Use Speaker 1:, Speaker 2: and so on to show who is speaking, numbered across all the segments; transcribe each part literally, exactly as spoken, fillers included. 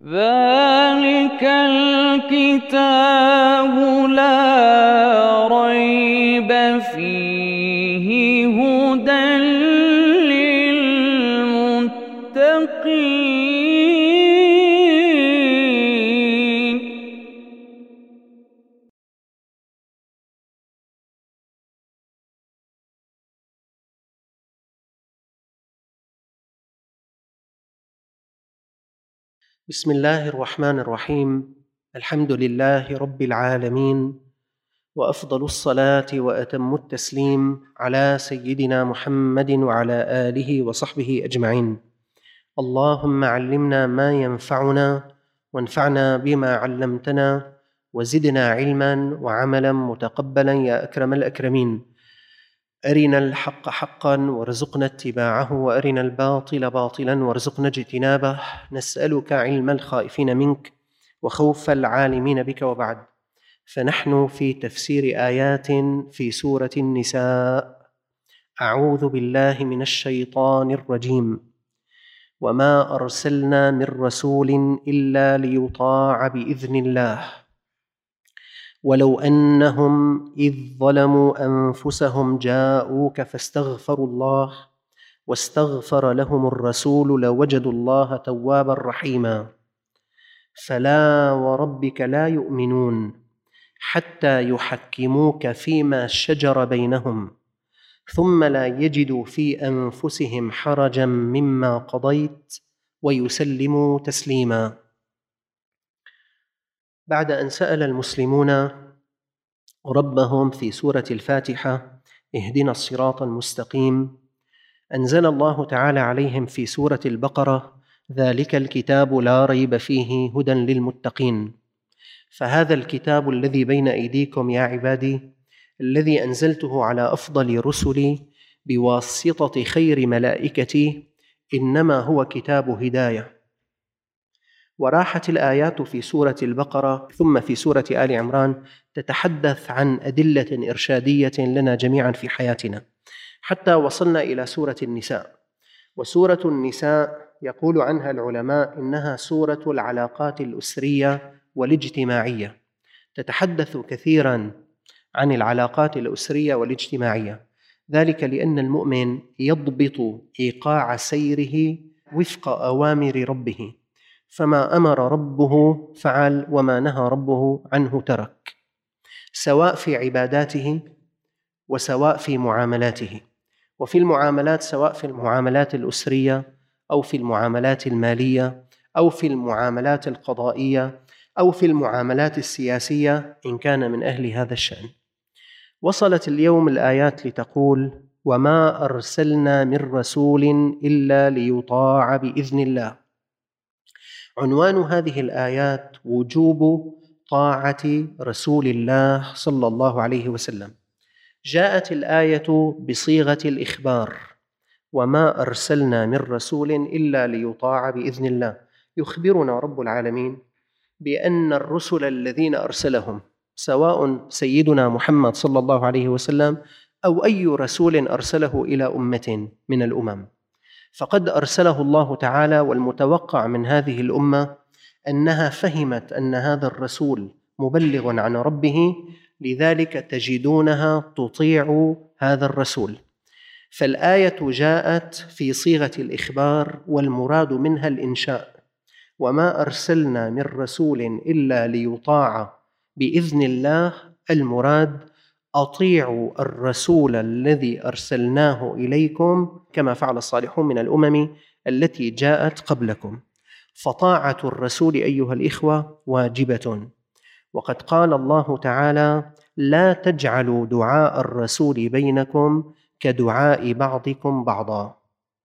Speaker 1: ذلك الكتاب لا ريب فيه هدى للمتقين.
Speaker 2: بسم الله الرحمن الرحيم. الحمد لله رب العالمين، وأفضل الصلاة وأتم التسليم على سيدنا محمد وعلى آله وصحبه أجمعين. اللهم علمنا ما ينفعنا، وانفعنا بما علمتنا، وزدنا علما وعملا متقبلا يا أكرم الأكرمين. أرنا الحق حقا وارزقنا اتباعه، وأرنا الباطل باطلا وارزقنا اجتنابه. نسألك علم الخائفين منك وخوف العالمين بك. وبعد، فنحن في تفسير آيات في سورة النساء. أعوذ بالله من الشيطان الرجيم. وما أرسلنا من رسول إلا ليطاع بإذن الله ولو أنهم إذ ظلموا أنفسهم جاءوك فاستغفروا الله واستغفر لهم الرسول لوجدوا الله توابا رحيما. فلا وربك لا يؤمنون حتى يحكموك فيما شجر بينهم ثم لا يجدوا في أنفسهم حرجا مما قضيت ويسلموا تسليما. بعد أن سأل المسلمون ربهم في سورة الفاتحة اهدنا الصراط المستقيم، أنزل الله تعالى عليهم في سورة البقرة ذلك الكتاب لا ريب فيه هدى للمتقين. فهذا الكتاب الذي بين أيديكم يا عبادي، الذي أنزلته على أفضل رسلي بواسطة خير ملائكتي، إنما هو كتاب هداية. وراحت الآيات في سورة البقرة ثم في سورة آل عمران تتحدث عن أدلة إرشادية لنا جميعا في حياتنا، حتى وصلنا إلى سورة النساء. وسورة النساء يقول عنها العلماء إنها سورة العلاقات الأسرية والاجتماعية، تتحدث كثيرا عن العلاقات الأسرية والاجتماعية، ذلك لأن المؤمن يضبط إيقاع سيره وفق أوامر ربه، فما أمر ربه فعل وما نهى ربه عنه ترك، سواء في عباداته وسواء في معاملاته. وفي المعاملات سواء في المعاملات الأسرية أو في المعاملات المالية أو في المعاملات القضائية أو في المعاملات السياسية إن كان من أهل هذا الشأن. وصلت اليوم الآيات لتقول وما أرسلنا من رسول إلا ليطاع بإذن الله. عنوان هذه الآيات وجوب طاعة رسول الله صلى الله عليه وسلم. جاءت الآية بصيغة الإخبار، وما أرسلنا من رسول إلا ليطاع بإذن الله. يخبرنا رب العالمين بأن الرسل الذين أرسلهم، سواء سيدنا محمد صلى الله عليه وسلم أو أي رسول أرسله إلى أمة من الأمم، فقد أرسله الله تعالى، والمتوقع من هذه الأمة أنها فهمت أن هذا الرسول مبلغ عن ربه، لذلك تجدونها تطيع هذا الرسول. فالآية جاءت في صيغة الإخبار، والمراد منها الإنشاء. وما أرسلنا من رسول إلا ليطاع بإذن الله، المراد أطيعوا الرسول الذي أرسلناه إليكم كما فعل الصالحون من الأمم التي جاءت قبلكم. فطاعة الرسول أيها الإخوة واجبة. وقد قال الله تعالى لا تجعلوا دعاء الرسول بينكم كدعاء بعضكم بعضا.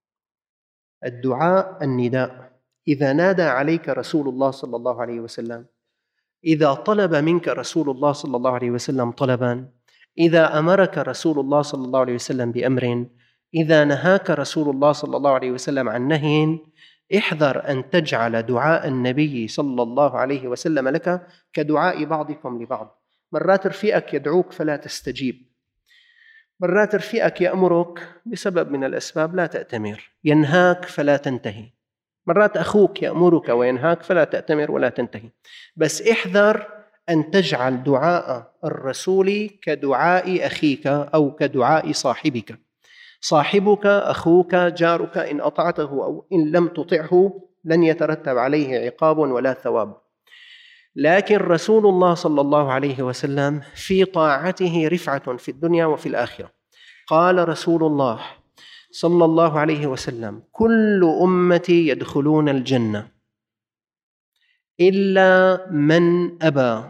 Speaker 2: الدعاء النداء، إذا نادى عليك رسول الله صلى الله عليه وسلم، إذا طلب منك رسول الله صلى الله عليه وسلم طلبا، إذا أمرك رسول الله صلى الله عليه وسلم بأمر، إذا نهاك رسول الله صلى الله عليه وسلم عن نهي، احذر أن تجعل دعاء النبي صلى الله عليه وسلم لك كدعاء بعضكم لبعض. مرات رفيقك يدعوك فلا تستجيب، مرات رفيقك يأمرك بسبب من الأسباب لا تأتمر، ينهاك فلا تنتهي. مرات أخوك يأمرك وينهاك فلا تأتمر ولا تنتهي، بس احذر أن تجعل دعاء الرسول كدعاء أخيك أو كدعاء صاحبك. صاحبك أخوك جارك إن أطعته أو إن لم تطعه لن يترتب عليه عقاب ولا ثواب، لكن رسول الله صلى الله عليه وسلم في طاعته رفعة في الدنيا وفي الآخرة. قال رسول الله صلى الله عليه وسلم: كل أمتي يدخلون الجنة إلا من أبى.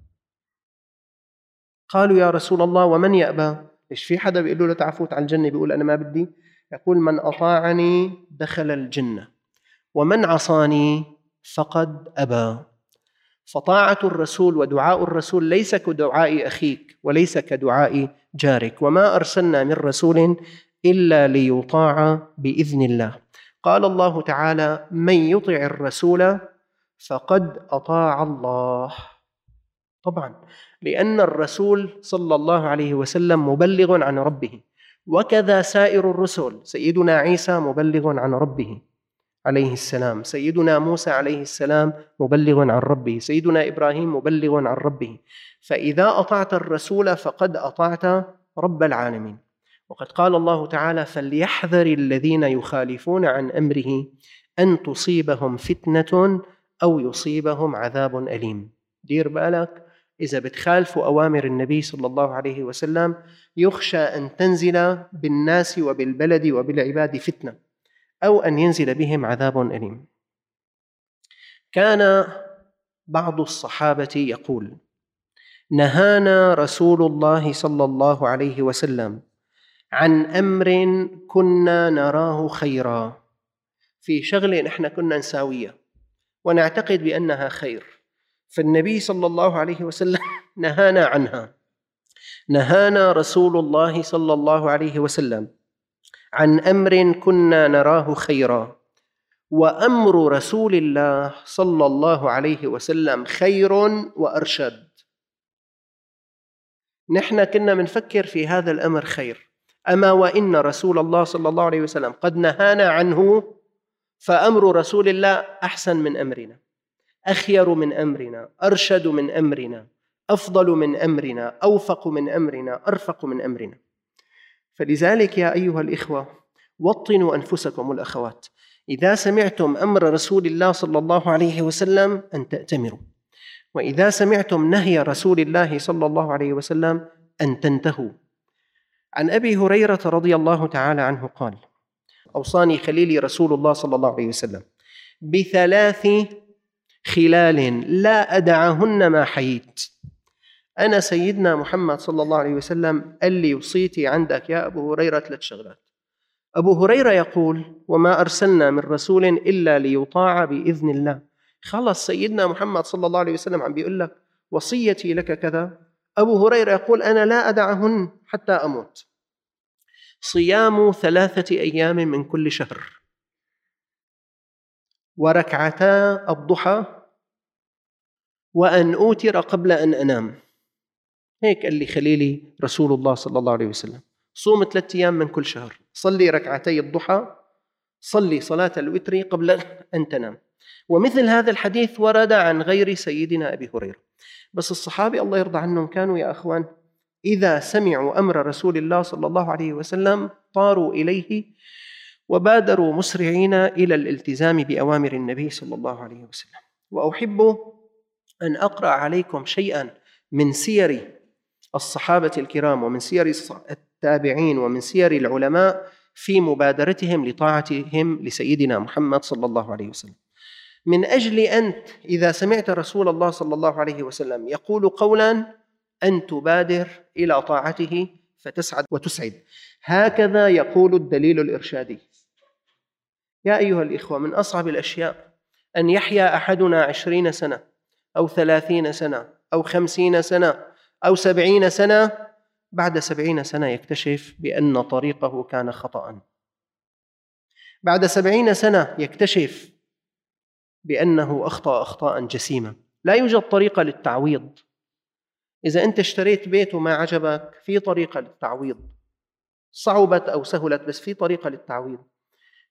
Speaker 2: قالوا: يا رسول الله ومن يأبى؟ إيش في حدا بيقول له تعفوت على الجنة بيقول أنا ما بدي؟ يقول: من أطاعني دخل الجنة ومن عصاني فقد أبى. فطاعة الرسول ودعاء الرسول ليس كدعاء أخيك وليس كدعاء جارك، وما أرسلنا من رسول إلا ليطاع بإذن الله. قال الله تعالى: من يطع الرسول فقد أطاع الله. طبعا لأن الرسول صلى الله عليه وسلم مبلغ عن ربه، وكذا سائر الرسل. سيدنا عيسى مبلغ عن ربه عليه السلام، سيدنا موسى عليه السلام مبلغ عن ربه، سيدنا إبراهيم مبلغ عن ربه. فإذا أطعت الرسول فقد أطعت رب العالمين. وقد قال الله تعالى: فليحذر الذين يخالفون عن أمره أن تصيبهم فتنة أو يصيبهم عذاب أليم. دير بالك إذا بتخالفوا أوامر النبي صلى الله عليه وسلم يخشى أن تنزل بالناس وبالبلد وبالعباد فتنة أو أن ينزل بهم عذاب أليم. كان بعض الصحابة يقول: نهانا رسول الله صلى الله عليه وسلم عن أمر كنا نراه خيرا، في شغلة نحن كنا نساويها ونعتقد بأنها خير، فالنبي صلى الله عليه وسلم نهانا عنها. نهانا رسول الله صلى الله عليه وسلم عن أمر كنا نراه خيرا، وأمر رسول الله صلى الله عليه وسلم خير وأرشد. نحن كنا منفكر في هذا الأمر خير، أما وإن رسول الله صلى الله عليه وسلم قد نهانا عنه، فأمر رسول الله أحسن من أمرنا، أخير من أمرنا، أرشد من أمرنا، أفضل من أمرنا، أوفق من أمرنا، أرفق من أمرنا. فلذلك يا أيها الإخوة وطنوا أنفسكم والأخوات، إذا سمعتم أمر رسول الله صلى الله عليه وسلم أن تأتمروا، وإذا سمعتم نهي رسول الله صلى الله عليه وسلم أن تنتهوا. عن أبي هريرة رضي الله تعالى عنه قال: أوصاني خليلي رسول الله صلى الله عليه وسلم بثلاث خلال لا أدعهن ما حييت. أنا سيدنا محمد صلى الله عليه وسلم قال لي وصيتي عندك يا أبو هريرة ثلاث شغلات. أبو هريرة يقول: وما أرسلنا من رسول إلا ليطاع بإذن الله. خلص سيدنا محمد صلى الله عليه وسلم عم بيقول لك وصيتي لك كذا. أبو هريرة يقول: أنا لا أدعهن حتى أموت. صيام ثلاثة أيام من كل شهر، وركعتا الضحى، وأن أوتر قبل أن أنام. هيك قال لي خليلي رسول الله صلى الله عليه وسلم: صوم ثلاثة أيام من كل شهر، صلي ركعتي الضحى، صلي صلاة الوتر قبل أن تنام. ومثل هذا الحديث ورد عن غير سيدنا أبي هريرة. بس الصحابة الله يرضى عنهم كانوا يا أخوان إذا سمعوا أمر رسول الله صلى الله عليه وسلم طاروا إليه وبادروا مسرعين إلى الالتزام بأوامر النبي صلى الله عليه وسلم. وأحب أن أقرأ عليكم شيئا من سير الصحابة الكرام ومن سير التابعين ومن سير العلماء في مبادرتهم لطاعتهم لسيدنا محمد صلى الله عليه وسلم، من أجل أنت إذا سمعت رسول الله صلى الله عليه وسلم يقول قولا أن تبادر إلى طاعته فتسعد وتسعد. هكذا يقول الدليل الإرشادي. يا أيها الإخوة، من أصعب الأشياء أن يحيا أحدنا عشرين سنة أو ثلاثين سنة أو خمسين سنة أو سبعين سنة، بعد سبعين سنة يكتشف بأن طريقه كان خطأ. بعد سبعين سنة يكتشف بأنه أخطأ أخطاء جسيمة. لا يوجد طريقة للتعويض. إذا أنت اشتريت بيت وما عجبك، في طريقة للتعويض، صعبت أو سهلت بس في طريقة للتعويض.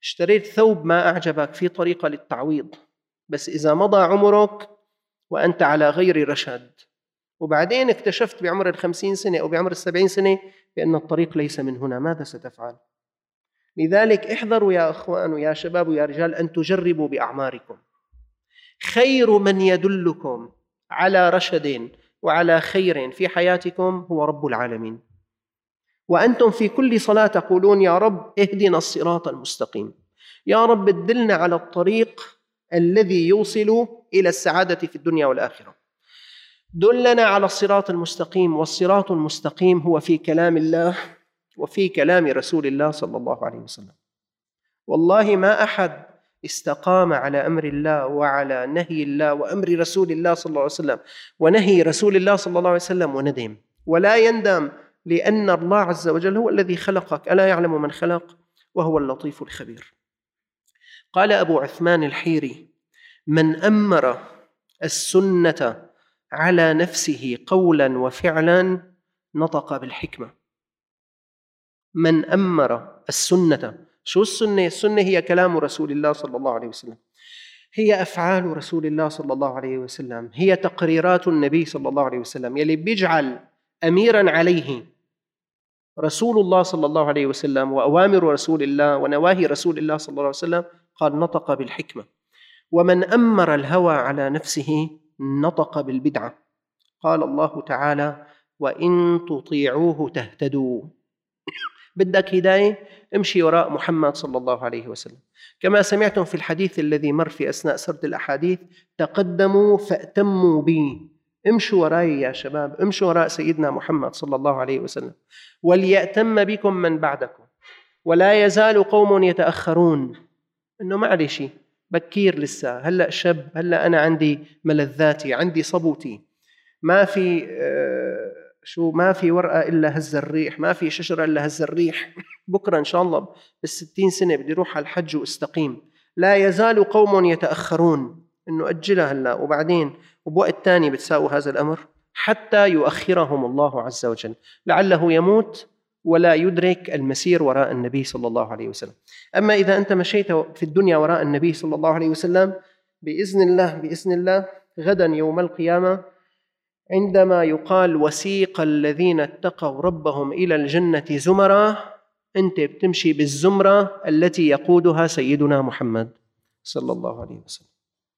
Speaker 2: اشتريت ثوب ما أعجبك، في طريقة للتعويض، بس إذا مضى عمرك وأنت على غير رشد وبعدين اكتشفت بعمر الخمسين سنة أو بعمر السبعين سنة بأن الطريق ليس من هنا، ماذا ستفعل؟ لذلك احذروا يا أخوان ويا شباب ويا رجال أن تجربوا بأعماركم. خير من يدلكم على رشد وعلى خير في حياتكم هو رب العالمين، وأنتم في كل صلاة تقولون يا رب اهدنا الصراط المستقيم، يا رب ادلنا على الطريق الذي يوصل إلى السعادة في الدنيا والآخرة، دلنا على الصراط المستقيم. والصراط المستقيم هو في كلام الله وفي كلام رسول الله صلى الله عليه وسلم. والله ما أحد استقام على أمر الله وعلى نهي الله وأمر رسول الله صلى الله عليه وسلم ونهي رسول الله صلى الله عليه وسلم وندم ولا يندم، لأن الله عز وجل هو الذي خلقك، ألا يعلم من خلق وهو اللطيف الخبير. قال أبو عثمان الحيري: من أمر السنة على نفسه قولا وفعلا نطق بالحكمة. من أمر السنة، شو السنة؟ السنة هي كلام رسول الله صلى الله عليه وسلم، هي أفعال رسول الله صلى الله عليه وسلم، هي تقريرات النبي صلى الله عليه وسلم يلي بيجعل أميرا عليه رسول الله صلى الله عليه وسلم وأوامر رسول الله ونواهي رسول الله صلى الله عليه وسلم. قال: نطق بالحكمة. ومن أمر الهوى على نفسه نطق بالبدعة. قال الله تعالى: وإن تطيعوه تهتدوا. بدك هداية؟ امشي وراء محمد صلى الله عليه وسلم. كما سمعتم في الحديث الذي مر في أثناء سرد الأحاديث: تقدموا فأتموا بي. امشوا وراي يا شباب، امشوا وراء سيدنا محمد صلى الله عليه وسلم. وليأتم بكم من بعدكم ولا يزال قوم يتأخرون. إنه معلش بكير لسه، هلأ شاب، هلأ أنا عندي ملذاتي، عندي صبوتي، ما في آه شو ما في ورقة إلا هز الريح، ما في شجرة إلا هز الريح. بكرة إن شاء الله بالستين سنة بدي روح على الحج واستقيم. لا يزال قوم يتأخرون، إنه أجلها هلا وبعدين وبوقت تاني بتساوي هذا الأمر حتى يؤخرهم الله عز وجل، لعله يموت ولا يدرك المسير وراء النبي صلى الله عليه وسلم. أما إذا أنت مشيت في الدنيا وراء النبي صلى الله عليه وسلم بإذن الله بإذن الله غدا يوم القيامة عندما يقال: وسيق الذين اتقوا ربهم إلى الجنة زمرا، أنت بتمشي بالزمرة التي يقودها سيدنا محمد صلى الله عليه وسلم.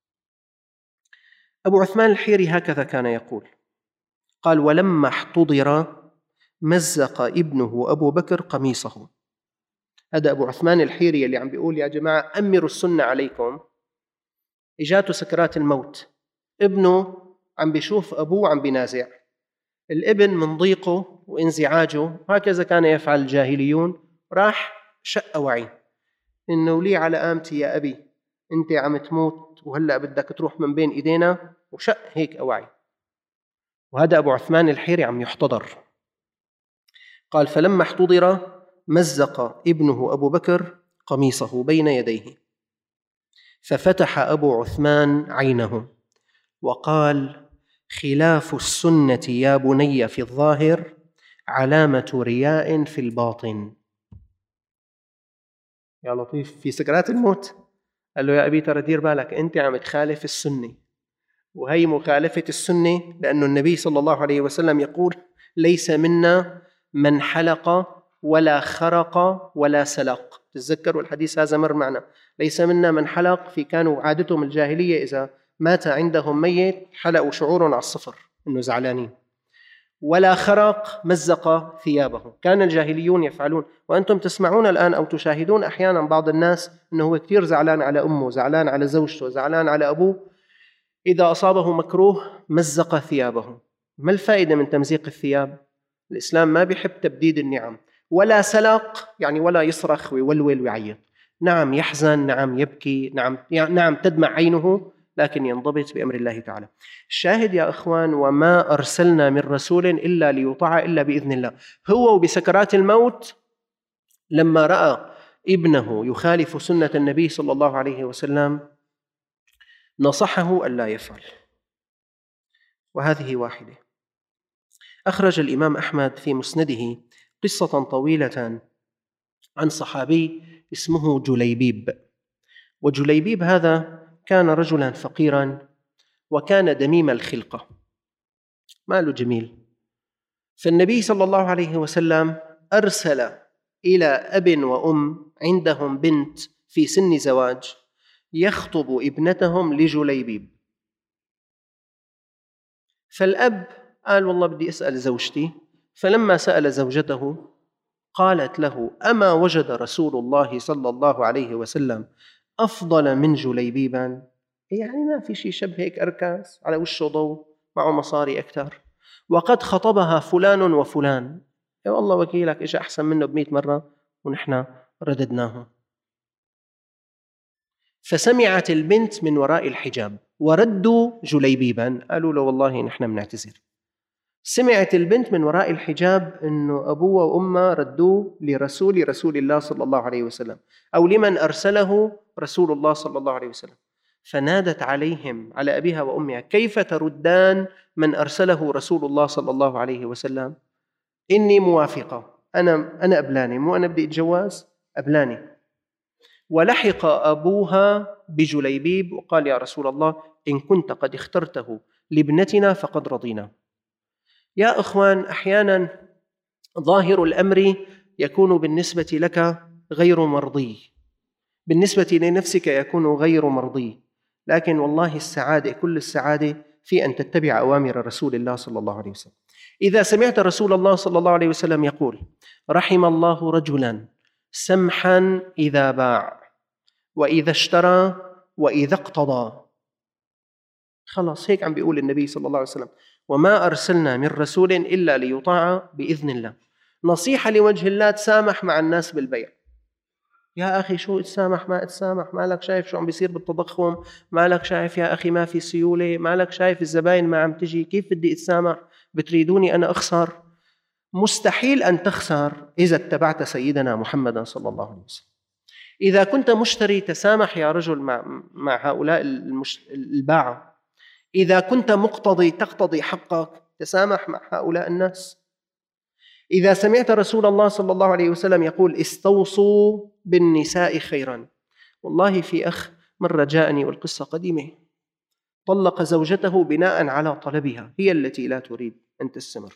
Speaker 2: أبو عثمان الحيري هكذا كان يقول، قال: ولما احتضر مزق ابنه أبو بكر قميصه. هذا أبو عثمان الحيري اللي عم بيقول يا جماعة أمروا السنة عليكم. إجاته سكرات الموت، ابنه عم بيشوف أبوه عم بينازع، الابن من ضيقه وانزعاجه هكذا كان يفعل الجاهليون، راح شق وعي إنه لي على آمتي يا أبي، أنت عم تموت وهلأ بدك تروح من بين إيدينا، وشق هيك أوعي. وهذا أبو عثمان الحيري عم يحتضر. قال: فلما احتضر مزق ابنه أبو بكر قميصه بين يديه، ففتح أبو عثمان عينه وقال: خلاف السنة يا بني في الظاهر علامة رياء في الباطن. يا لطيف، في سكرات الموت قال له: يا أبي ترى دير بالك، أنت عم تخالف السنة، وهي مخالفة السنة لأن النبي صلى الله عليه وسلم يقول: ليس منا من حلق ولا خرق ولا سلق. تذكروا الحديث هذا مر معنا، ليس منا من حلق، في كانوا عادتهم الجاهلية إذا مات عندهم ميت حلقوا شعورهم على الصفر إنه زعلانين، ولا خرق مزق ثيابه، كان الجاهليون يفعلون. وأنتم تسمعون الآن أو تشاهدون أحيانا بعض الناس أنه هو كثير زعلان على أمه، زعلان على زوجته، زعلان على أبوه، إذا أصابه مكروه مزق ثيابه. ما الفائدة من تمزيق الثياب؟ الإسلام ما بيحب تبديد النعم. ولا سلق يعني ولا يصرخ ويولول ويعيط، نعم يحزن، نعم يبكي، نعم نعم تدمع عينه، لكن ينضبط بأمر الله تعالى. الشاهد يا أخوان: وما أرسلنا من رسول إلا ليطاع إلا بإذن الله. هو بسكرات الموت لما رأى ابنه يخالف سنة النبي صلى الله عليه وسلم نصحه ألا يفعل. وهذه واحدة. أخرج الإمام أحمد في مسنده قصة طويلة عن صحابي اسمه جليبيب. وجليبيب هذا كان رجلا فقيرا وكان دميم الخلقة، ماله جميل. فالنبي صلى الله عليه وسلم أرسل إلى أب وأم عندهم بنت في سن زواج يخطب ابنتهم لجليبيب. فالأب قال والله بدي أسأل زوجتي، فلما سأل زوجته قالت له أما وجد رسول الله صلى الله عليه وسلم أفضل من جليبيبا؟ يعني ما في شيء شبه هيك أركاس على وشه ضوء معه مصاري أكثر، وقد خطبها فلان وفلان، يا والله وكيلك إيش أحسن منه بمئة مرة ونحن رددناه. فسمعت البنت من وراء الحجاب وردوا جليبيبا، قالوا له والله نحن بنعتذر. سمعت البنت من وراء الحجاب أنه أبوه وأمه ردوه لرسول رسول الله صلى الله عليه وسلم، أو لمن أرسله رسول الله صلى الله عليه وسلم. فنادت عليهم على أبيها وأمها كيف تردان من أرسله رسول الله صلى الله عليه وسلم؟ إني موافقة، أنا أنا أبلاني، مو أنا بدي أتجوز، أبلاني. ولحق أبوها بجليبيب وقال يا رسول الله إن كنت قد اخترته لابنتنا فقد رضينا. يا أخوان، أحيانا ظاهر الأمر يكون بالنسبة لك غير مرضي، بالنسبة لنفسك يكون غير مرضي، لكن والله السعادة كل السعادة في أن تتبع أوامر رسول الله صلى الله عليه وسلم. إذا سمعت رسول الله صلى الله عليه وسلم يقول رحم الله رجلا سمحا إذا باع وإذا اشترى وإذا اقتضى، خلاص هيك عم بيقول النبي صلى الله عليه وسلم وما أرسلنا من رسول إلا ليطاع بإذن الله. نصيحة لوجه الله، تسامح مع الناس بالبيع. يا أخي شو اتسامح ما اتسامح، مالك شايف شو عم بيصير بالتضخم، مالك شايف يا أخي ما في سيولة، مالك شايف الزباين ما عم تجي، كيف بدي اتسامح؟ بتريدوني أنا أخسر؟ مستحيل أن تخسر إذا اتبعت سيدنا محمد صلى الله عليه وسلم. إذا كنت مشتري تسامح يا رجل مع, مع هؤلاء المش... الباعة. إذا كنت مقتضي تقتضي حقك تسامح مع هؤلاء الناس. إذا سمعت رسول الله صلى الله عليه وسلم يقول استوصوا بالنساء خيرا، والله في أخ مرة جاءني والقصة قديمة، طلق زوجته بناء على طلبها، هي التي لا تريد أن تستمر.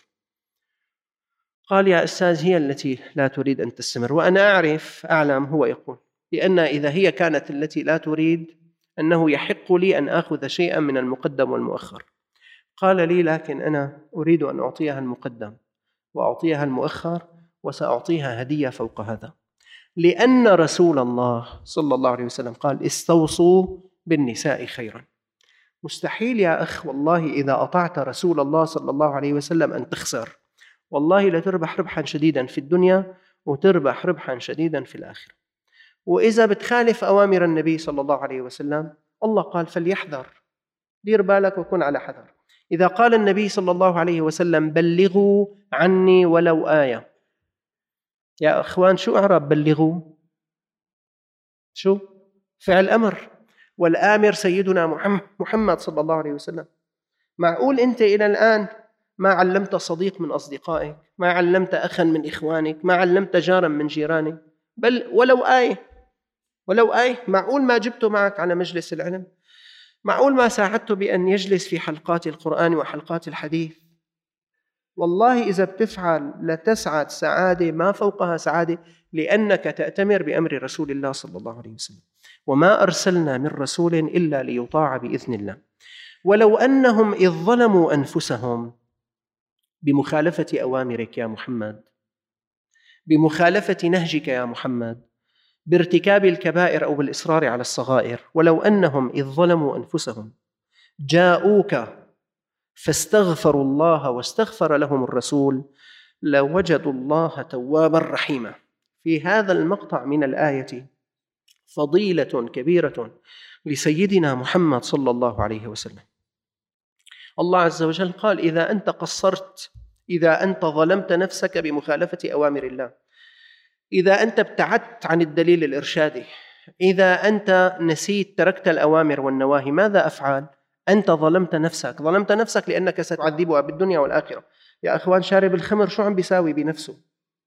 Speaker 2: قال يا أستاذ هي التي لا تريد أن تستمر، وأنا أعرف أعلم هو يقول لأن إذا هي كانت التي لا تريد أنه يحق لي أن آخذ شيئا من المقدم والمؤخر. قال لي لكن أنا أريد أن أعطيها المقدم وأعطيها المؤخر وسأعطيها هدية فوق هذا، لأن رسول الله صلى الله عليه وسلم قال استوصوا بالنساء خيرا. مستحيل يا أخ والله إذا أطعت رسول الله صلى الله عليه وسلم أن تخسر، والله لتربح ربحا شديدا في الدنيا وتربح ربحا شديدا في الآخرة. وإذا بتخالف أوامر النبي صلى الله عليه وسلم الله قال فليحذر، دير بالك وكن على حذر. إذا قال النبي صلى الله عليه وسلم بلغوا عني ولو آية، يا أخوان شو أعراب بلغوا؟ شو؟ فعل أمر، والآمر سيدنا محمد صلى الله عليه وسلم. معقول أنت إلى الآن ما علمت صديق من أصدقائك، ما علمت أخا من إخوانك، ما علمت جارا من جيرانك، بل ولو آية، ولو آية. معقول ما جبته معك على مجلس العلم؟ معقول ما ساعدته بأن يجلس في حلقات القرآن وحلقات الحديث؟ والله إذا بتفعل لتسعد سعادة ما فوقها سعادة، لأنك تأتمر بأمر رسول الله صلى الله عليه وسلم. وما أرسلنا من رسول إلا ليطاع بإذن الله. ولو أنهم إذ ظلموا أنفسهم بمخالفة أوامرك يا محمد، بمخالفة نهجك يا محمد، بارتكاب الكبائر أو بالإصرار على الصغائر، ولو أنهم إذ ظلموا أنفسهم جاءوك فاستغفروا الله واستغفر لهم الرسول لوجدوا الله توابا رحيما. في هذا المقطع من الآية فضيلة كبيرة لسيدنا محمد صلى الله عليه وسلم. الله عز وجل قال إذا أنت قصرت، إذا أنت ظلمت نفسك بمخالفة أوامر الله، إذا أنت ابتعدت عن الدليل الإرشادي، إذا أنت نسيت تركت الأوامر والنواهي، ماذا أفعل؟ أنت ظلمت نفسك، ظلمت نفسك لأنك ستعذبها بالدنيا والآخرة. يا أخوان شارب الخمر شو عم بيساوي بنفسه؟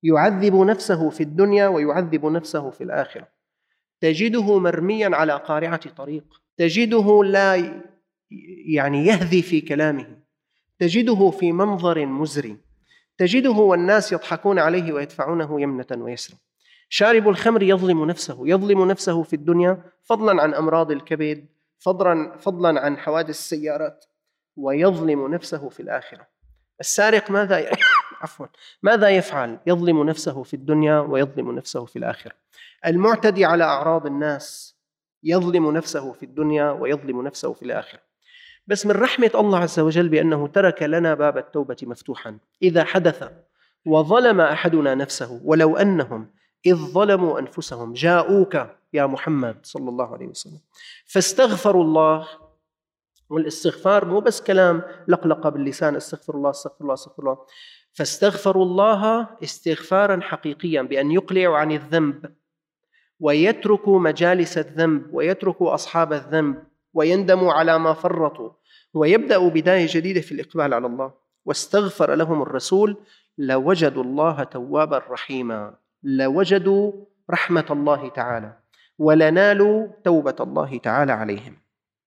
Speaker 2: يعذب نفسه في الدنيا ويعذب نفسه في الآخرة. تجده مرميا على قارعة طريق، تجده لا يعني يهذي في كلامه، تجده في منظر مزري، تجده والناس يضحكون عليه ويدفعونه يمنة ويسرا. شارب الخمر يظلم نفسه، يظلم نفسه في الدنيا فضلا عن أمراض الكبد، فضلا, فضلا عن حوادث السيارات، ويظلم نفسه في الآخرة. السارق ماذا ي... عفوا ماذا يفعل؟ يظلم نفسه في الدنيا ويظلم نفسه في الآخرة. المعتدي على أعراض الناس يظلم نفسه في الدنيا ويظلم نفسه في الآخرة. بس من رحمة الله عز وجل بأنه ترك لنا باب التوبة مفتوحا. إذا حدث وظلم أحدنا نفسه، ولو أنهم إذ ظلموا أنفسهم جاءوك يا محمد صلى الله عليه وسلم فاستغفروا الله، والاستغفار مو بس كلام لقلقة باللسان استغفر الله استغفر الله استغفر الله، فاستغفروا الله استغفارا حقيقيا بأن يقلعوا عن الذنب ويتركوا مجالس الذنب ويتركوا أصحاب الذنب ويندموا على ما فرطوا ويبدأوا بداية جديدة في الإقبال على الله. واستغفر لهم الرسول لوجدوا الله توابا رحيما، لوجدوا رحمة الله تعالى ولنالوا توبة الله تعالى عليهم.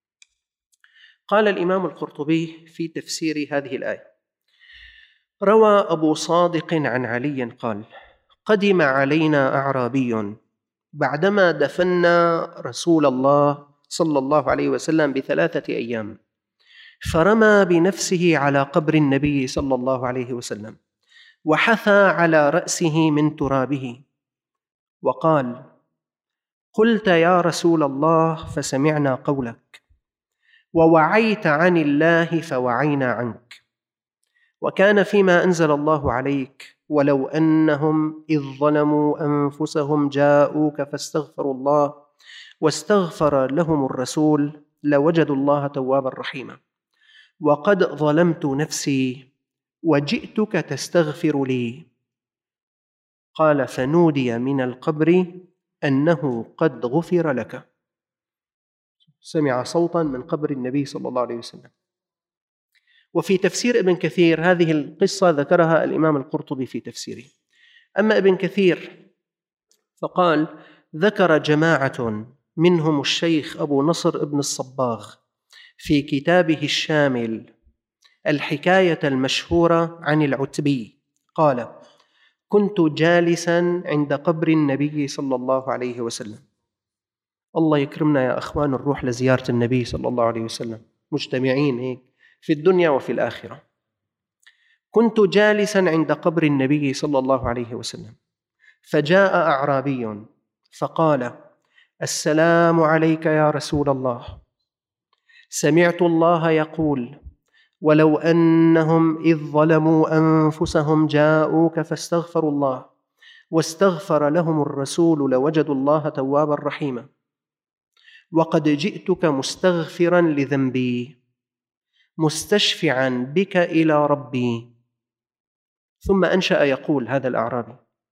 Speaker 2: قال الإمام القرطبي في تفسير هذه الآية: روى أبو صادق عن علي قال: قدم علينا أعرابي بعدما دفنا رسول الله صلى الله عليه وسلم بثلاثة أيام، فرمى بنفسه على قبر النبي صلى الله عليه وسلم وحثى على رأسه من ترابه وقال: قلت يا رسول الله فسمعنا قولك، ووعيت عن الله فوعينا عنك، وكان فيما أنزل الله عليك ولو أنهم إذ ظلموا أنفسهم جاءوك فاستغفروا الله واستغفر لهم الرسول لوجدوا الله توابا رحيما، وقد ظلمت نفسي وجئتك تستغفر لي. قال: فنودي من القبر أنه قد غفر لك. سمع صوتا من قبر النبي صلى الله عليه وسلم. وفي تفسير ابن كثير هذه القصة ذكرها الإمام القرطبي في تفسيره. أما ابن كثير فقال: ذكر جماعة منهم الشيخ أبو نصر ابن الصباغ في كتابه الشامل الحكاية المشهورة عن العتبي قال: كنت جالسا عند قبر النبي صلى الله عليه وسلم. الله يكرمنا يا أخوان نروح لزيارة النبي صلى الله عليه وسلم مجتمعين هيك في الدنيا وفي الآخرة. كنت جالسا عند قبر النبي صلى الله عليه وسلم فجاء أعرابي فقال: السلام عليك يا رسول الله، سمعت الله يقول: ولو أنهم إذ ظلموا أنفسهم جاءوك فاستغفروا الله واستغفر لهم الرسول لوجدوا الله توابا رحيما، وقد جئتك مستغفرا لذنبي مستشفعا بك إلى ربي. ثم أنشأ يقول هذا الأعرابي: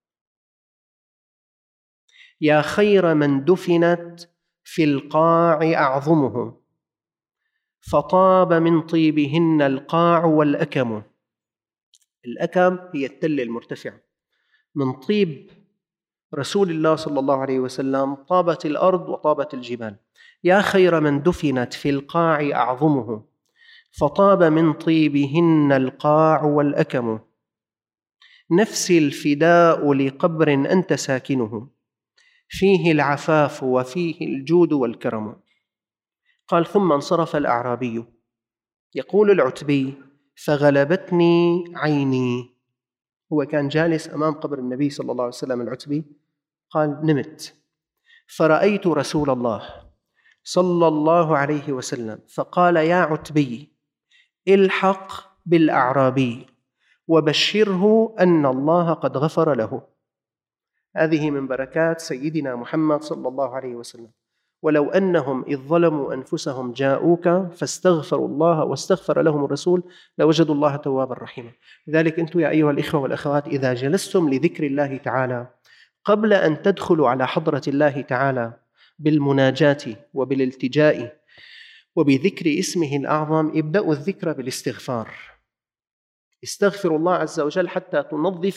Speaker 2: يا خير من دفنت في القاع أعظمه، فطاب من طيبهن القاع والأكم. الأكم هي التلة المرتفعة. من طيب رسول الله صلى الله عليه وسلم طابت الأرض وطابت الجبال. يا خير من دفنت في القاع أعظمه، فطاب من طيبهن القاع والأكم. نفسي الفداء لقبر أنت ساكنه، فيه العفاف وفيه الجود والكرم. قال: ثم انصرف الأعرابي. يقول العتبي: فغلبتني عيني. هو كان جالس أمام قبر النبي صلى الله عليه وسلم العتبي. قال: نمت فرأيت رسول الله صلى الله عليه وسلم فقال: يا عتبي الحق بالأعرابي وبشره أن الله قد غفر له. هذه من بركات سيدنا محمد صلى الله عليه وسلم. ولو أنهم إذ ظلموا أنفسهم جاءوك فاستغفروا الله واستغفر لهم الرسول لوجدوا الله توابا رحيما. لذلك أنتم يا أيها الإخوة والأخوات إذا جلستم لذكر الله تعالى قبل أن تدخلوا على حضرة الله تعالى بالمناجاة وبالالتجاء وبذكر اسمه الأعظم، ابدأوا الذكر بالاستغفار. استغفروا الله عز وجل حتى تنظفوا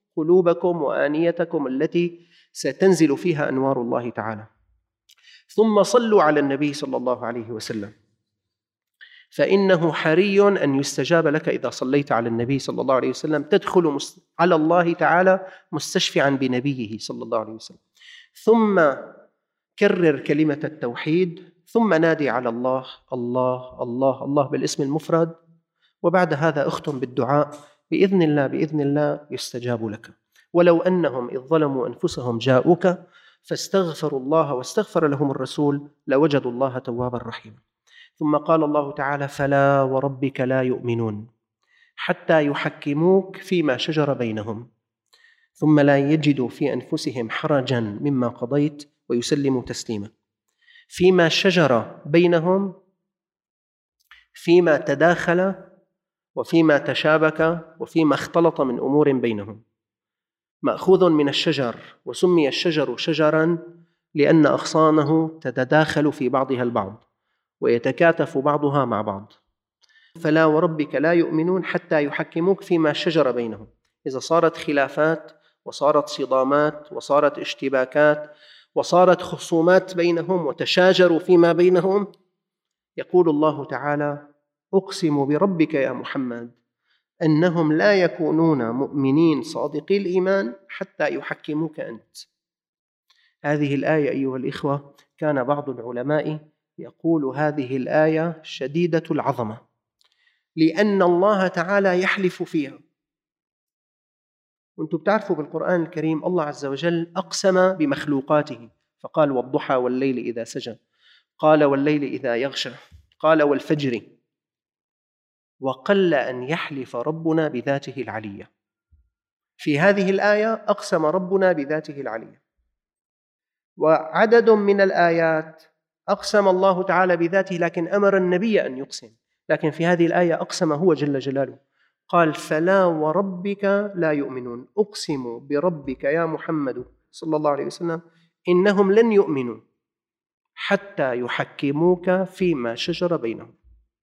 Speaker 2: قلوبكم وآنيتكم التي ستنزل فيها أنوار الله تعالى. ثم صلوا على النبي صلى الله عليه وسلم، فإنه حري أن يستجاب لك إذا صليت على النبي صلى الله عليه وسلم، تدخل على الله تعالى مستشفعا بنبيه صلى الله عليه وسلم. ثم كرر كلمة التوحيد، ثم نادي على الله الله الله الله بالاسم المفرد، وبعد هذا اختم بالدعاء بإذن الله بإذن الله يستجاب لك. ولو أنهم إذ ظلموا أنفسهم جاءوك فاستغفروا الله واستغفر لهم الرسول لوجدوا الله توابا رحيما. ثم قال الله تعالى: فلا وربك لا يؤمنون حتى يحكموك فيما شجر بينهم ثم لا يجدوا في أنفسهم حرجا مما قضيت ويسلموا تسليما. فيما شجر بينهم، فيما تداخل وفيما تشابك وفيما اختلط من أمور بينهم، مأخوذ من الشجر، وسمي الشجر شجرا لأن أغصانه تتداخل في بعضها البعض ويتكاتف بعضها مع بعض. فلا وربك لا يؤمنون حتى يحكموك فيما شجر بينهم. إذا صارت خلافات وصارت صدامات وصارت اشتباكات وصارت خصومات بينهم وتشاجروا فيما بينهم، يقول الله تعالى: أقسم بربك يا محمد أنهم لا يكونون مؤمنين صادقي الإيمان حتى يحكموك أنت. هذه الآية أيها الإخوة كان بعض العلماء يقول هذه الآية شديدة العظمة، لأن الله تعالى يحلف فيها. وانتم بتعرفوا بالقرآن الكريم الله عز وجل أقسم بمخلوقاته، فقال: والضحى والليل إذا سجى، قال: والليل إذا يغشى، قال: والفجر. وقل أن يحلف ربنا بذاته العلية. في هذه الآية أقسم ربنا بذاته العلية. وعدد من الآيات أقسم الله تعالى بذاته لكن أمر النبي أن يقسم، لكن في هذه الآية أقسم هو جل جلاله، قال: فلا وربك لا يؤمنون، أقسم بربك يا محمد صلى الله عليه وسلم إنهم لن يؤمنوا حتى يحكموك فيما شجر بينهم.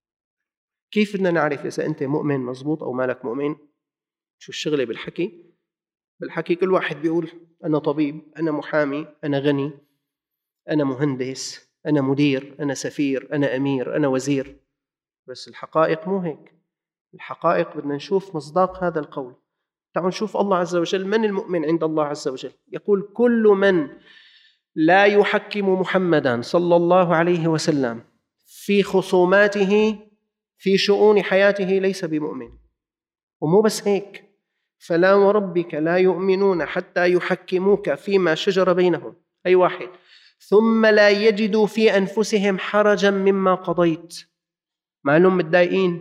Speaker 2: كيف بدنا نعرف إذا أنت مؤمن مزبوط أو مالك مؤمن؟ شو الشغلة بالحكي؟ بالحكي كل واحد بيقول أنا طبيب، أنا محامي، أنا غني، أنا مهندس، أنا مدير، أنا سفير، أنا أمير، أنا وزير. بس الحقائق مو هيك. الحقائق بدنا نشوف مصداق هذا القول. تعالوا نشوف الله عز وجل من المؤمن عند الله عز وجل. يقول: كل من لا يحكم محمدا صلى الله عليه وسلم في خصوماته في شؤون حياته ليس بمؤمن. ومو بس هيك، فلا وربك لا يؤمنون حتى يحكموك فيما شجر بينهم، أي واحد، ثم لا يجدوا في أنفسهم حرجا مما قضيت. ما لهم متضايقين،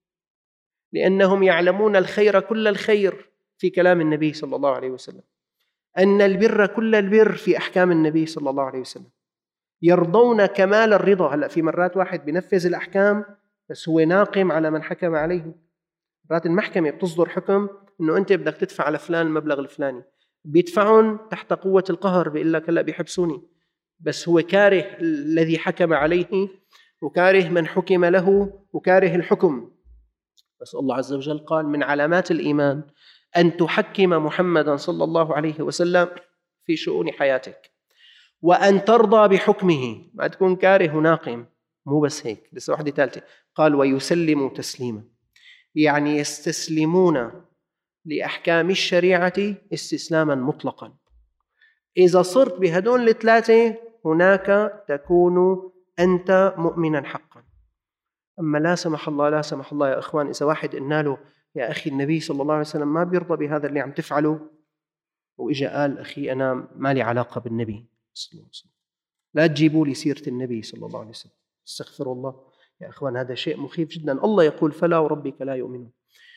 Speaker 2: لأنهم يعلمون الخير كل الخير في كلام النبي صلى الله عليه وسلم، أن البر كل البر في أحكام النبي صلى الله عليه وسلم. يرضون كمال الرضا. هلأ في مرات واحد بينفذ الأحكام بس هو ناقم على من حكم عليه. مرات المحكمة بتصدر حكم إنه أنت بدك تدفع على فلان المبلغ الفلاني، بيدفعون تحت قوة القهر، بيقول لك هلأ بيحبسوني، بس هو كاره الذي حكم عليه وكاره من حكم له وكاره الحكم. بس الله عز وجل قال: من علامات الإيمان أن تحكم محمدا صلى الله عليه وسلم في شؤون حياتك، وأن ترضى بحكمه، ما تكون كاره ناقم. مو بس هيك، لسه واحدة ثالثة، قال: ويسلموا تسليما، يعني يستسلمون لأحكام الشريعة استسلاما مطلقا. إذا صرت بهدول الثلاثة هناك تكون أنت مؤمنا حقا. أما لا سمح الله لا سمح الله يا أخوان، إذا واحد قلنا له يا أخي النبي صلى الله عليه وسلم ما بيرضى بهذا اللي عم تفعله، وإجا قال أخي أنا ما لي علاقة بالنبي صلى الله عليه وسلم، لا تجيبوا لي سيرة النبي صلى الله عليه وسلم، استغفر الله يا أخوان، هذا شيء مخيف جدا. الله يقول: فلا وربك لا يؤمنون.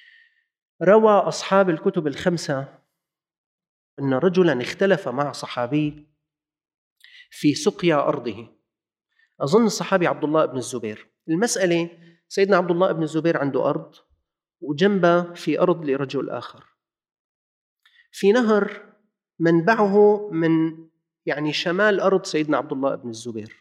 Speaker 2: روى أصحاب الكتب الخمسة أن رجلا اختلف مع صحابي في سقيا أرضه، أظن الصحابي عبد الله بن الزبير. المسألة سيدنا عبد الله بن الزبير عنده أرض وجنبه في أرض لرجل آخر، في نهر منبعه من يعني شمال أرض سيدنا عبد الله بن الزبير،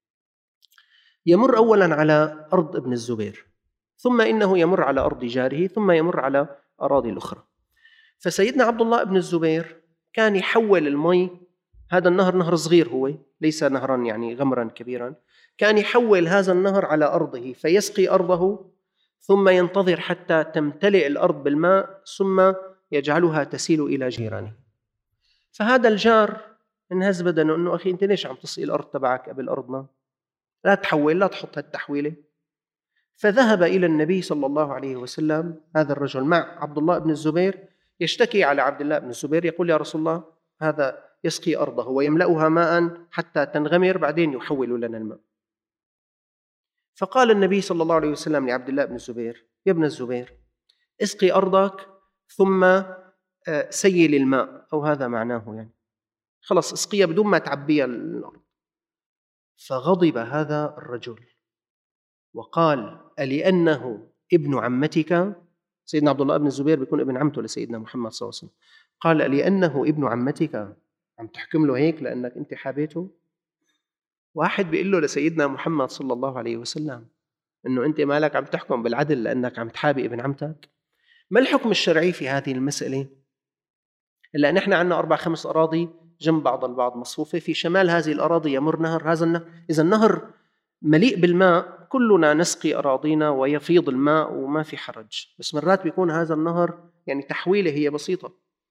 Speaker 2: يمر أولا على أرض ابن الزبير، ثم إنه يمر على أرض جاره، ثم يمر على أراضي الأخرى. فسيدنا عبد الله بن الزبير كان يحول المي، هذا النهر نهر صغير، هو ليس نهرا يعني غمرا كبيرا، كان يحول هذا النهر على أرضه فيسقي أرضه، ثم ينتظر حتى تمتلئ الأرض بالماء ثم يجعلها تسيل إلى جيرانه. فهذا الجار انهز بدنه أنه أخي أنت ليش عم تسقي الأرض تبعك قبل أرضنا؟ لا تحول، لا تحط هالتحويلة. فذهب إلى النبي صلى الله عليه وسلم هذا الرجل مع عبد الله بن الزبير يشتكي على عبد الله بن الزبير، يقول يا رسول الله هذا يسقي أرضه ويملأها ماء حتى تنغمر بعدين يحول لنا الماء. فقال النبي صلى الله عليه وسلم لعبد الله بن الزبير يا ابن الزبير اسقي أرضك ثم سيل الماء، أو هذا معناه يعني خلص اسقيها بدون ما تعبيها الأرض. فغضب هذا الرجل وقال ألأنه ابن عمتك، سيدنا عبد الله بن الزبير بيكون ابن عمته لسيدنا محمد صلى الله عليه وسلم، قال ألأنه ابن عمتك عم تحكم له هيك لأنك أنت حابيته؟ واحد بيقول له لسيدنا محمد صلى الله عليه وسلم أنه أنت مالك عم تحكم بالعدل لأنك عم تحابي ابن عمتك؟ ما الحكم الشرعي في هذه المسألة؟ إلا نحن عندنا أربع خمس أراضي جنب بعض البعض مصفوفة، في شمال هذه الأراضي يمر نهر، هذا النهر إذا النهر مليء بالماء كلنا نسقي أراضينا ويفيض الماء وما في حرج، بس مرات بيكون هذا النهر يعني تحويله هي بسيطة.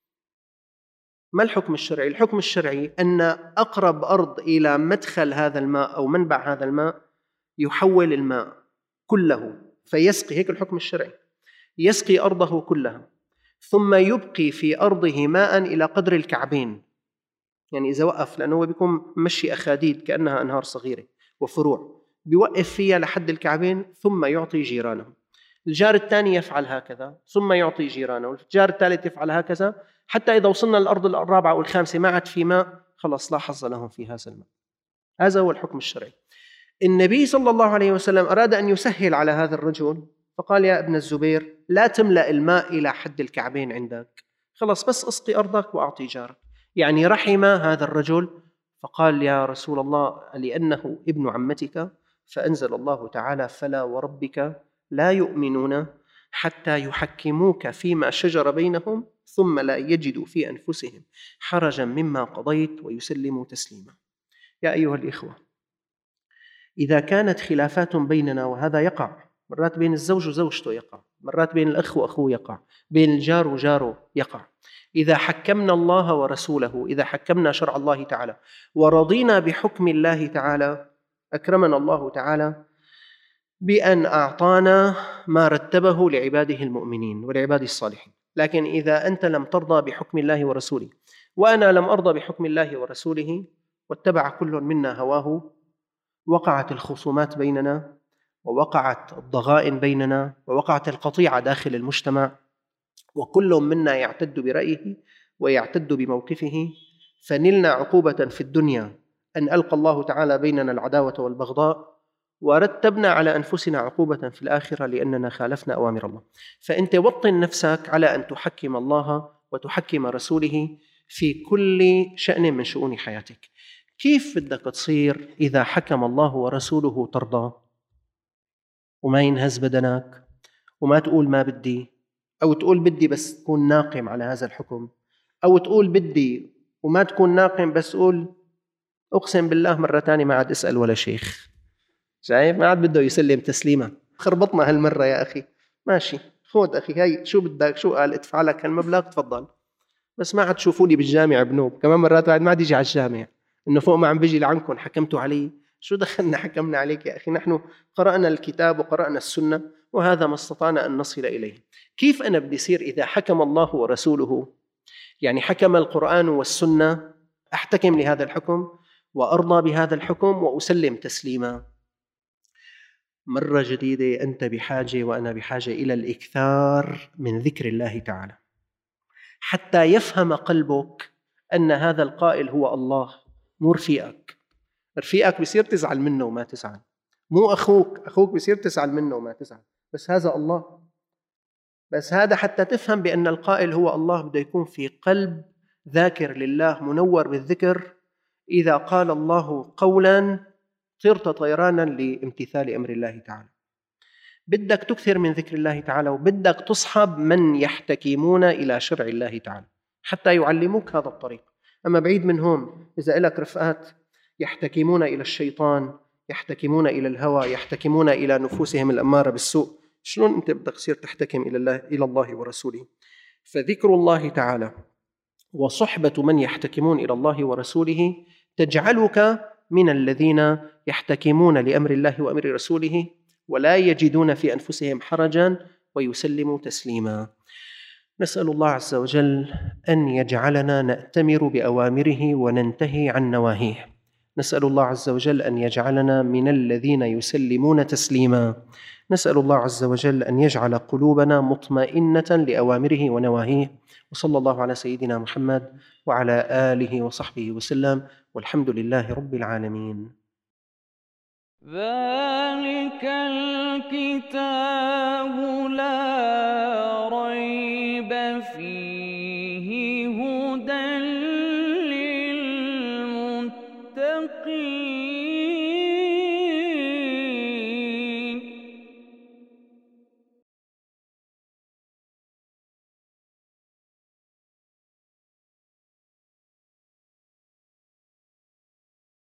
Speaker 2: ما الحكم الشرعي؟ الحكم الشرعي أن أقرب أرض إلى مدخل هذا الماء أو منبع هذا الماء يحول الماء كله فيسقي، هيك الحكم الشرعي، يسقي أرضه كلها ثم يبقي في أرضه ماء إلى قدر الكعبين، يعني إذا وقف لأنه هو بيكون مشي أخاديد كأنها أنهار صغيرة وفروع، بيوقف فيها لحد الكعبين ثم يعطي جيرانه. الجار الثاني يفعل هكذا ثم يعطي جيرانه، والجار الثالث يفعل هكذا حتى إذا وصلنا للأرض الرابعة والخامسة ما عاد في ماء، خلص لا حظ لهم في هذا الماء. هذا هو الحكم الشرعي. النبي صلى الله عليه وسلم أراد أن يسهل على هذا الرجل فقال يا ابن الزبير لا تملأ الماء إلى حد الكعبين عندك، خلص بس اسقي أرضك وأعطي جارك. يعني رحم هذا الرجل فقال يا رسول الله لأنه ابن عمتك، فأنزل الله تعالى فلا وربك لا يؤمنون حتى يحكموك فيما شجر بينهم ثم لا يجدوا في أنفسهم حرجا مما قضيت ويسلموا تسليما. يا أيها الإخوة، إذا كانت خلافات بيننا، وهذا يقع مرات بين الزوج وزوجته، يقع مرات بين الأخ وأخوه، يقع بين الجار وجاره، يقع، إذا حكمنا الله ورسوله، إذا حكمنا شرع الله تعالى ورضينا بحكم الله تعالى، أكرمنا الله تعالى بأن أعطانا ما رتبه لعباده المؤمنين ولعباده الصالحين. لكن إذا أنت لم ترضى بحكم الله ورسوله وأنا لم أرضى بحكم الله ورسوله واتبع كل منا هواه، وقعت الخصومات بيننا، ووقعت الضغائن بيننا، ووقعت القطيعة داخل المجتمع، وكل منا يعتد برأيه ويعتد بموقفه، فنلنا عقوبة في الدنيا أن ألقى الله تعالى بيننا العداوة والبغضاء، ورتبنا على أنفسنا عقوبة في الآخرة لأننا خالفنا أوامر الله. فأنت وطن نفسك على أن تحكم الله وتحكم رسوله في كل شأن من شؤون حياتك. كيف بدك تصير إذا حكم الله ورسوله ترضى وما ينهز بدنك وما تقول ما بدي، أو تقول بدي بس تكون ناقم على هذا الحكم، أو تقول بدي وما تكون ناقم بس تقول أقسم بالله مرة تانية ما عاد أسأل ولا شيخ، شايف ما عاد بده يسلم تسليمة، خربطنا هالمرة يا أخي، ماشي خود أخي هاي شو بدك، شو قال ادفع لك هالمبلغ تفضل، بس ما عاد تشوفوني بالجامع بنوب، كمان مرات بعد ما عاد يجي على الجامع إنه فوق ما عم بيجي لعنكم حكمتوا علي، شو دخلنا حكمنا عليك يا أخي، نحن قرأنا الكتاب وقرأنا السنة وهذا ما استطعنا أن نصل إليه. كيف أنا بدي يصير إذا حكم الله ورسوله، يعني حكم القرآن والسنة، أحتكم لهذا الحكم وأرضى بهذا الحكم وأسلم تسليما؟ مرة جديدة أنت بحاجة وأنا بحاجة إلى الإكثار من ذكر الله تعالى حتى يفهم قلبك أن هذا القائل هو الله، مو رفيقك. رفيقك بيصير تزعل منه وما تزعل، مو أخوك، أخوك بيصير تزعل منه وما تزعل، بس هذا الله. بس هذا حتى تفهم بأن القائل هو الله بده يكون في قلب ذاكر لله منور بالذكر، إذا قال الله قولا طرت طيرانا لامتثال أمر الله تعالى. بدك تكثر من ذكر الله تعالى، وبدك تصحب من يحتكمون إلى شرع الله تعالى حتى يعلموك هذا الطريق. أما بعيد من هون، إذا لك رفقات يحتكمون إلى الشيطان، يحتكمون إلى الهوى، يحتكمون إلى نفوسهم الأمارة بالسوء، شلون أنت بدك تصير تحتكم إلى الله إلى الله ورسوله؟ فذكر الله تعالى وصحبة من يحتكمون إلى الله ورسوله تجعلك من الذين يحتكمون لأمر الله وأمر رسوله ولا يجدون في أنفسهم حرجا ويسلموا تسليما. نسأل الله عز وجل أن يجعلنا نأتمر بأوامره وننتهي عن نواهيه. نسأل الله عز وجل أن يجعلنا من الذين يسلمون تسليما. نسأل الله عز وجل أن يجعل قلوبنا مطمئنة لأوامره ونواهيه. وصلى الله على سيدنا محمد وعلى آله وصحبه وسلم، والحمد لله رب العالمين.
Speaker 1: ذلك الكتاب لا